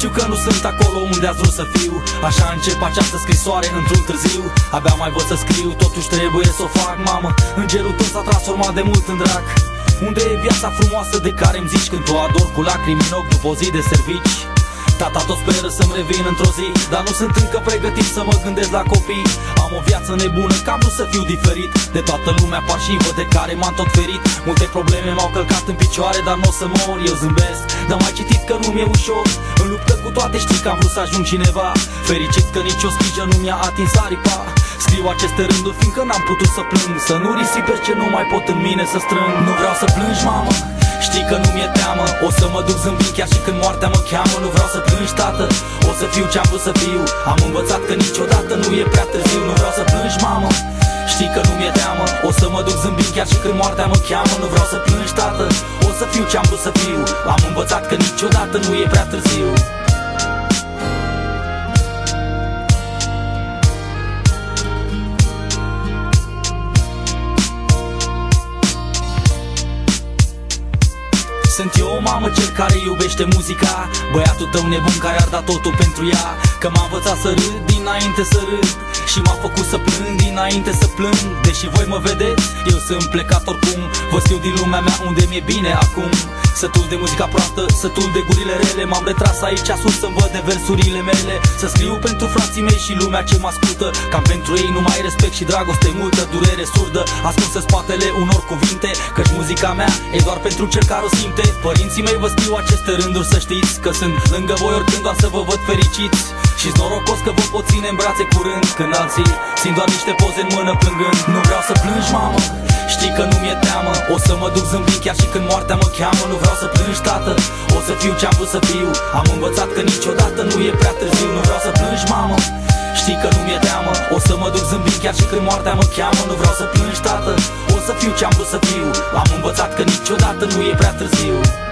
Știu că nu sunt acolo unde ați vrut să fiu. Așa încep această scrisoare într-un târziu. Abia mai văd să scriu, totuși trebuie să o fac, mamă. Îngerul tău s-a transformat de mult în drac. Unde e viața frumoasă de care îmi zici când tu ador cu lacrimi în ochi după o zi de servici? Tata tot speră să-mi revin într-o zi, dar nu sunt încă pregătit să mă gândesc la copii. Am o viață nebună, că am vrut să fiu diferit de toată lumea parșivă de care m-am tot ferit. Multe probleme m-au călcat în picioare, dar nu o să mor, eu zâmbesc. Dar mai citit că nu mi-e ușor, în luptă cu toate știi că am vrut să ajung cineva. Fericit că nici o spigă nu mi-a atins aripa. Scriu aceste rânduri fiindcă n-am putut să plâng, să nu risipesc ce nu mai pot în mine să strâng. Nu vreau să plângi, mamă, știi că nu mi-e teamă. O să mă duc zâmbind chiar și când moartea mă cheamă. Nu vreau să plângi, tată, o să fiu ce-am vrut să fiu. Am învățat că niciodată nu e prea târziu. Nu vreau să plângi, mamă, știi că nu mi-e teamă. O să mă duc zâmbind chiar și când moartea mă cheamă. Nu vreau să plângi, tată, o să fiu ce-am vrut să fiu. Am învățat că niciodată nu e prea târziu. Sunt eu, mamă, cel care iubește muzica, băiatul tău nebun care ar da totul pentru ea. Că m-a învățat să râd dinainte să râd și m-a făcut să plâng dinainte să plâng. Deși voi mă vedeți, eu sunt plecat oricum. Vă știu din lumea mea unde mi-e bine acum. Sătul de muzica proastă, sătul de gurile rele. M-am retras aici sus să-mi văd de versurile mele. Să scriu pentru frații mei și lumea ce mă ascultă. Cam pentru ei numai respect și dragoste multă. Durere surdă, ascunsă spatele unor cuvinte. Căci muzica mea e doar pentru cel care o simte. Părinții mei vă scriu aceste rânduri să știți că sunt lângă voi oricând doar să vă văd fericiți. Și-s norocos că vă pot ține în brațe curând, când alții simt doar niște poze în mână plângând. Nu vreau să plângi, mamă, știi că nu mi-e teamă. O să mă duc zâmbind chiar și când moartea mă cheamă. Nu vreau să plângi, tată, o să fiu ce-am vrut să fiu. Am învățat că niciodată nu e prea târziu. Nu vreau să plângi, mamă, știi că nu mi-e teamă. O să mă duc zâmbind chiar și când moartea mă cheamă. Nu vreau să plângi, tată, o să fiu ce-am vrut să fiu. Am învățat că niciodată nu e prea târziu.